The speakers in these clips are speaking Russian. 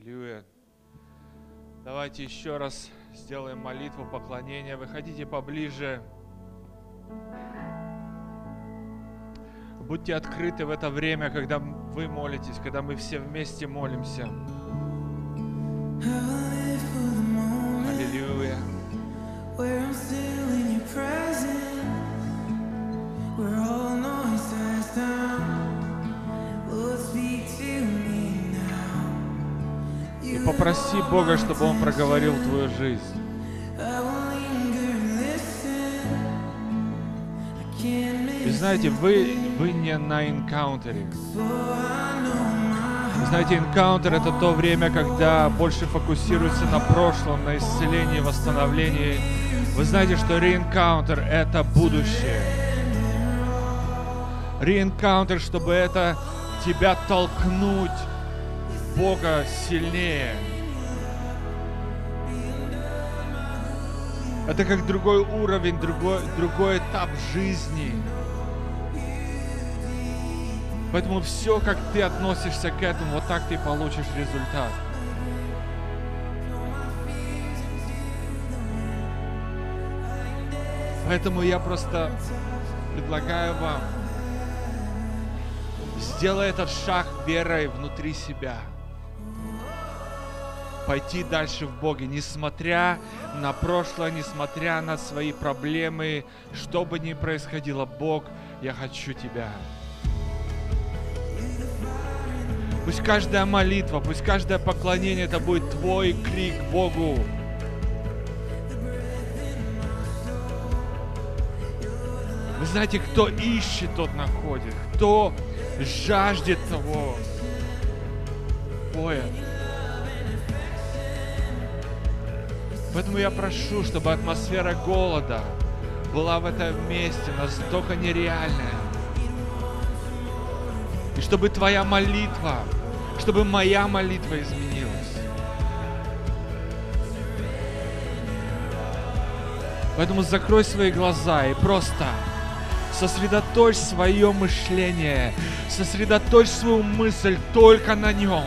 Аллилуйя. Давайте еще раз сделаем молитву поклонения. Выходите поближе. Будьте открыты в это время, когда вы молитесь, когда мы все вместе молимся. Аллилуйя. И попроси Бога, чтобы Он проговорил твою жизнь. И знаете, вы не на энкаунтере. Знаете, энкаунтер — это то время, когда больше фокусируется на прошлом, на исцелении, восстановлении. Вы знаете, что реэнкаунтер — это будущее. Реэнкаунтер, чтобы это тебя толкнуть Бога сильнее. Это как другой уровень, другой этап жизни. Поэтому все, как ты относишься к этому, вот так ты получишь результат. Поэтому я просто предлагаю вам, сделай этот шаг верой внутри себя. Пойти дальше в Боге, несмотря на прошлое, несмотря на свои проблемы, что бы ни происходило. Бог, я хочу Тебя. Пусть каждая молитва, пусть каждое поклонение — это будет твой крик Богу. Вы знаете, кто ищет, тот находит. Кто жаждет того боя. Поэтому я прошу, чтобы атмосфера голода была в этом месте настолько нереальная. И чтобы твоя молитва, чтобы моя молитва изменилась. Поэтому закрой свои глаза и просто сосредоточь свое мышление, сосредоточь свою мысль только на Нем.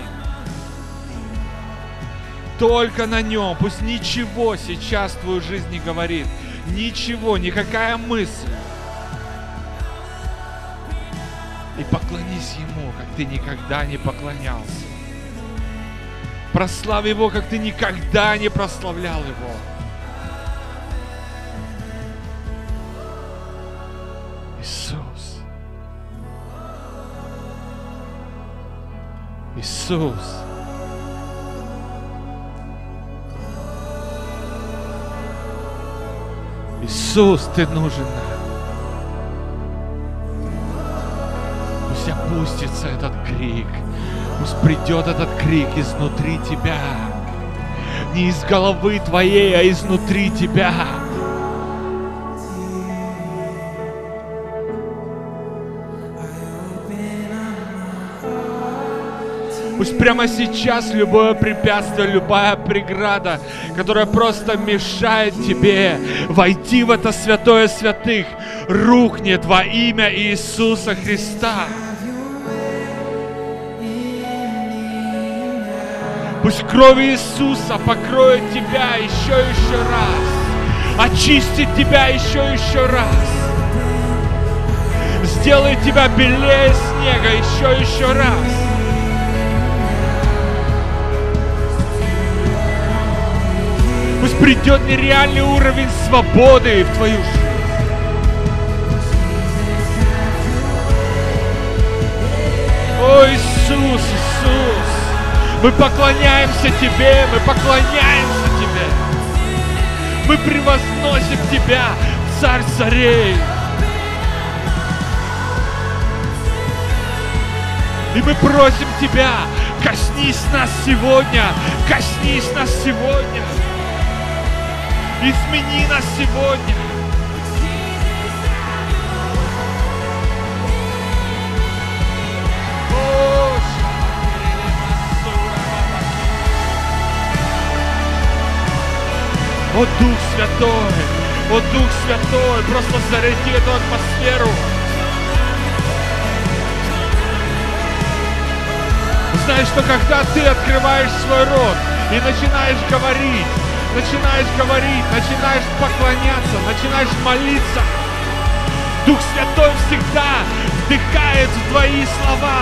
Только на Нем. Пусть ничего сейчас в твою жизнь не говорит. Ничего, никакая мысль. И поклонись Ему, как ты никогда не поклонялся. Прославь Его, как ты никогда не прославлял Его. Иисус. Иисус. Иисус, Ты нужен нам. Пусть опустится этот крик. Пусть придет этот крик изнутри тебя. Не из головы твоей, а изнутри тебя. Пусть прямо сейчас любое препятствие, любая преграда, которая просто мешает тебе войти в это святое святых, рухнет во имя Иисуса Христа. Пусть кровь Иисуса покроет тебя еще раз, очистит тебя еще раз, сделает тебя белее снега еще раз. Пусть придет нереальный уровень свободы в твою жизнь. О, Иисус, Иисус, мы поклоняемся Тебе, мы поклоняемся Тебе. Мы превозносим Тебя, Царь царей. И мы просим Тебя, коснись нас сегодня, коснись нас сегодня. Измени нас сегодня. О, Дух Святой, просто заряди эту атмосферу. Знаешь, что когда ты открываешь свой рот и начинаешь говорить, начинаешь поклоняться, начинаешь молиться, Дух Святой всегда вдыхает в твои слова.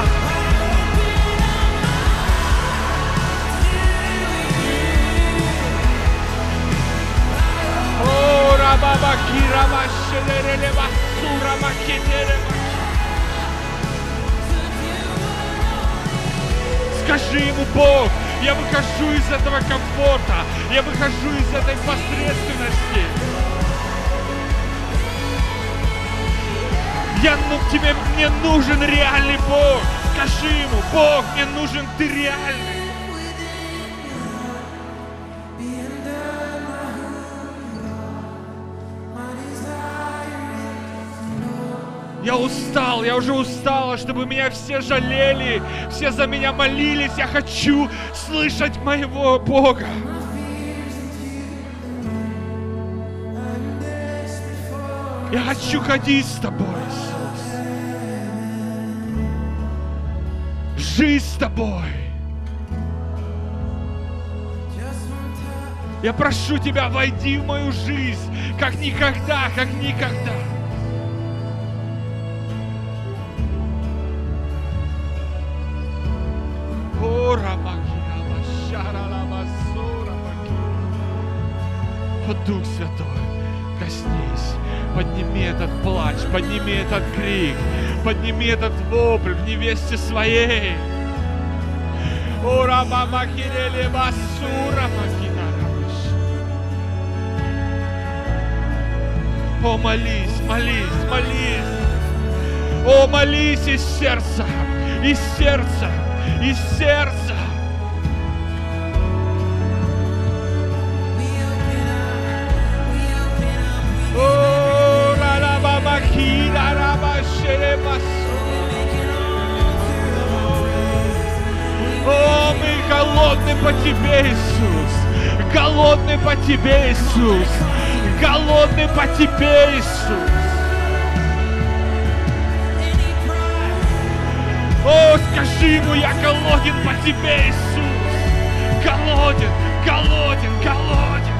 О, раба кирава шелерелева сурава кенерева. Скажи ему: Бог, я выхожу из этого комфорта, я выхожу из этой посредственности. Мне нужен реальный Бог. Скажи ему: Бог, мне нужен ты реальный. Я уже устала, чтобы меня все жалели, все за меня молились. Я хочу слышать моего Бога. Я хочу ходить с тобой, Иисус. Жить с тобой. Я прошу тебя, войди в мою жизнь, как никогда, как никогда. О, Дух Святой, коснись, подними этот плач, подними этот крик, подними этот вопль в невесте своей. О, Рамамахиреле Басура Макинарабыш. О, молись, молись, молись. О, молись из сердца, из сердца, из сердца. О, Ралабамахира Рабашеребасу. О, мы голодны по тебе, Иисус. Голодны по тебе, Иисус. Голодны по тебе, Иисус. О, скажи ему: я голоден по тебе, Иисус. Голоден, голоден, голоден.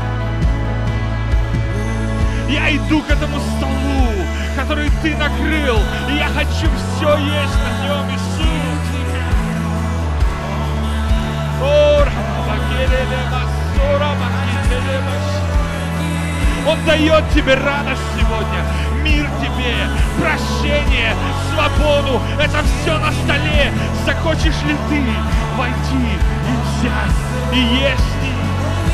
Я иду к этому столу, который ты накрыл, и я хочу все есть на нем, Иисус. Он дает тебе радость сегодня, мир тебе, прощение, свободу. Это все на столе. Захочешь ли ты войти и взять, и есть с ним?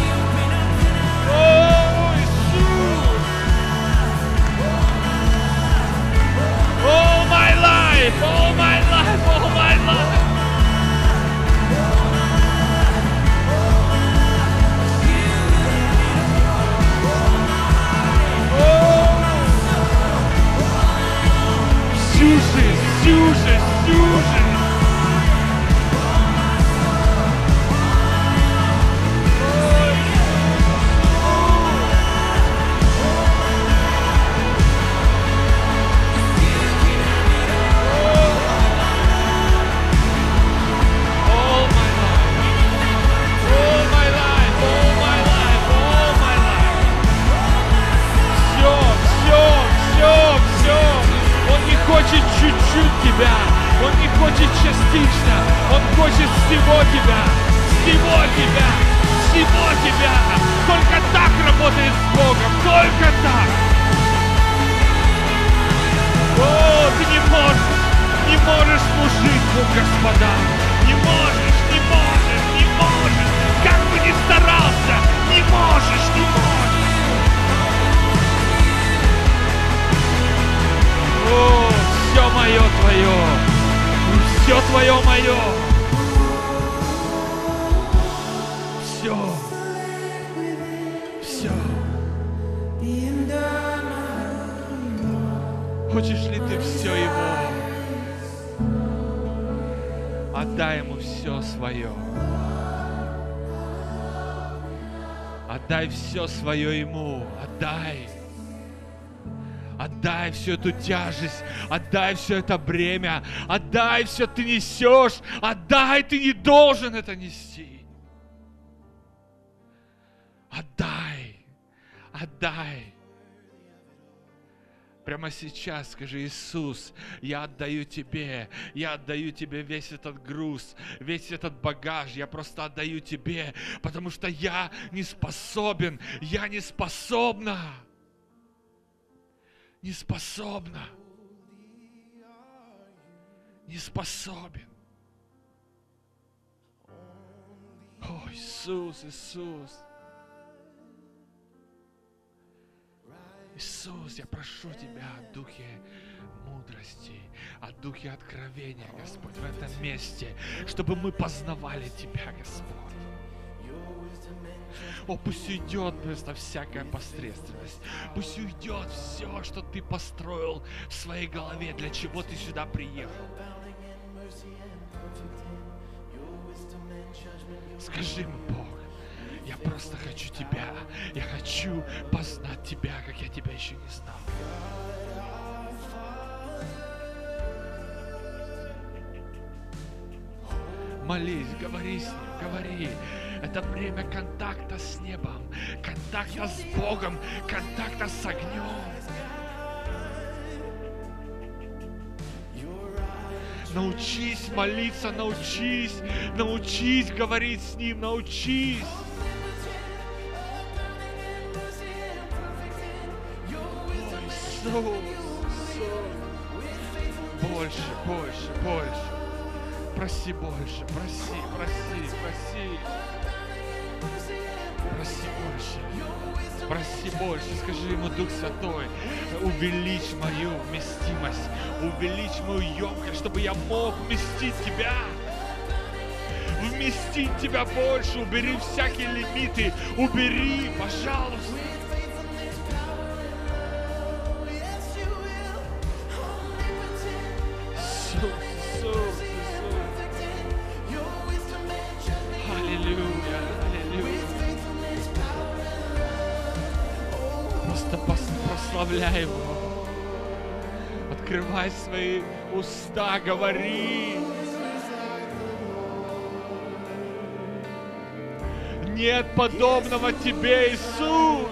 О, Иисус! All my life, all my life, all my life. Всю жизнь, всю жизнь, всю жизнь. Хочет чуть-чуть тебя, он не хочет частично, он хочет всего тебя, всего тебя, всего тебя. Только так работает с Богом, только так. О, ты не можешь служить двум господам, не можешь, не можешь, не можешь, как бы ни старался, не можешь, не можешь. О, все мое твое, все твое мое, все, все. Хочешь ли ты все его? Отдай ему все свое. Отдай все свое ему, отдай. Отдай всю эту тяжесть, отдай все это бремя, отдай все ты несешь, отдай, ты не должен это нести. Отдай, отдай. Прямо сейчас скажи: Иисус, я отдаю Тебе весь этот груз, весь этот багаж, я просто отдаю Тебе, потому что я не способен, я не способна, не способна, не способен. О, Иисус, Иисус. Иисус, я прошу Тебя о духе мудрости, о духе откровения, Господь, в этом месте, чтобы мы познавали Тебя, Господь. О, пусть уйдет просто всякая посредственность, пусть уйдет все, что Ты построил в своей голове, для чего Ты сюда приехал. Скажи ему: Бог, я просто хочу Тебя. Я хочу познать Тебя, как я Тебя еще не знал. Молись, говори с Ним, говори. Это время контакта с небом, контакта с Богом, контакта с огнем. Научись молиться, научись говорить с Ним, научись. Больше. Проси больше, проси. Проси больше. Скажи ему: Дух Святой, увеличь мою вместимость, увеличь мою емкость, чтобы я мог вместить Тебя. Вместить Тебя больше, убери всякие лимиты, убери, пожалуйста. Прославляй Его. Открывай свои уста, говори. Нет подобного Тебе, Иисус.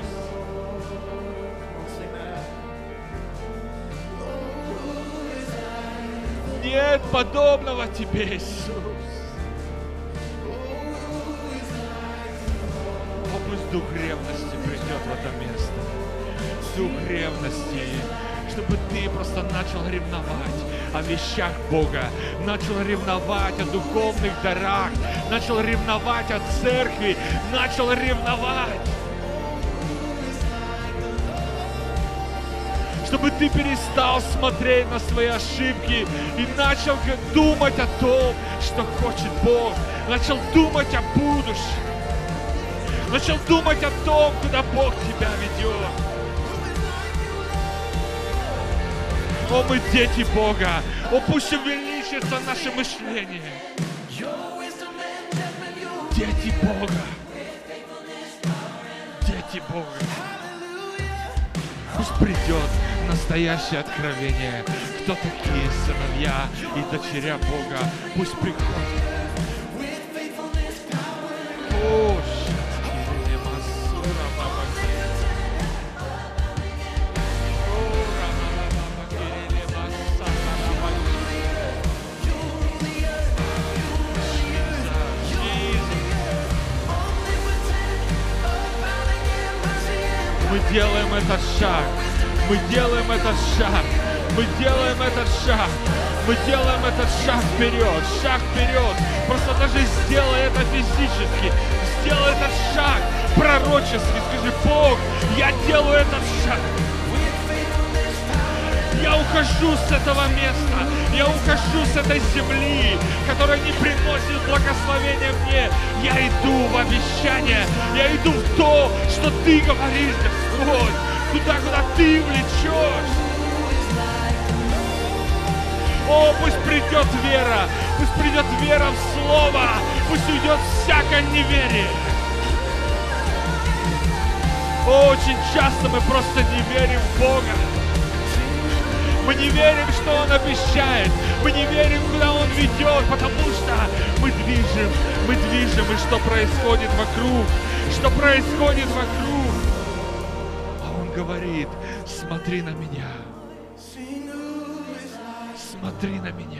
Нет подобного Тебе, Иисус. О, пусть дух ревности придет в это место. Дух ревности, чтобы Ты просто начал ревновать о вещах Бога, начал ревновать о духовных дарах, начал ревновать о церкви, начал ревновать. Чтобы Ты перестал смотреть на свои ошибки и начал думать о том, что хочет Бог, начал думать о будущем, начал думать о том, куда Бог тебя ведет. О, мы дети Бога. О, пусть увеличится наше мышление. Дети Бога. Дети Бога. Пусть придет настоящее откровение. Кто такие сыновья и дочеря Бога? Пусть приходит. О, мы делаем этот шаг, мы делаем этот шаг, мы делаем этот шаг, мы делаем этот шаг вперед, просто даже сделай это физически, сделай этот шаг пророчески, скажи: Бог, я делаю этот шаг, я ухожу с этого места, я ухожу с этой земли, которая не приносит благословения мне. Я иду в обещание, я иду в то, что Ты говоришь, Господь, туда, куда Ты влечешь. О, пусть придет вера в Слово, пусть уйдет всякое неверие. Очень часто мы просто не верим в Бога. Мы не верим, что Он обещает. Мы не верим, куда Он ведет, потому что мы движем, и что происходит вокруг? Что происходит вокруг? А Он говорит, смотри на меня. Смотри на меня.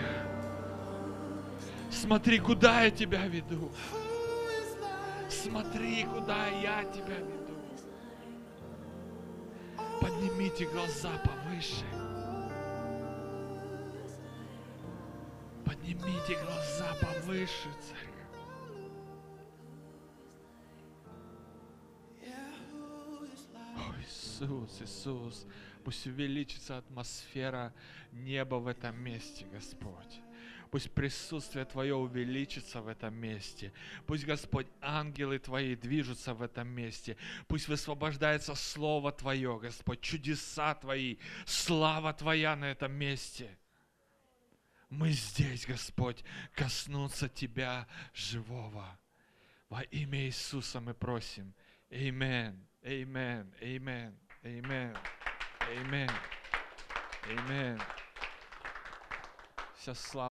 Смотри, куда я тебя веду. Смотри, куда я тебя веду. Поднимите глаза повыше. Поднимите глаза повыше, церковь. О, Иисус, Иисус, пусть увеличится атмосфера неба в этом месте, Господь. Пусть присутствие Твое увеличится в этом месте. Пусть, Господь, ангелы Твои движутся в этом месте. Пусть высвобождается Слово Твое, Господь, чудеса Твои, слава Твоя на этом месте. Мы здесь, Господь, коснуться Тебя живого. Во имя Иисуса мы просим. Аминь, аминь, аминь, аминь, аминь, аминь. Вся слава.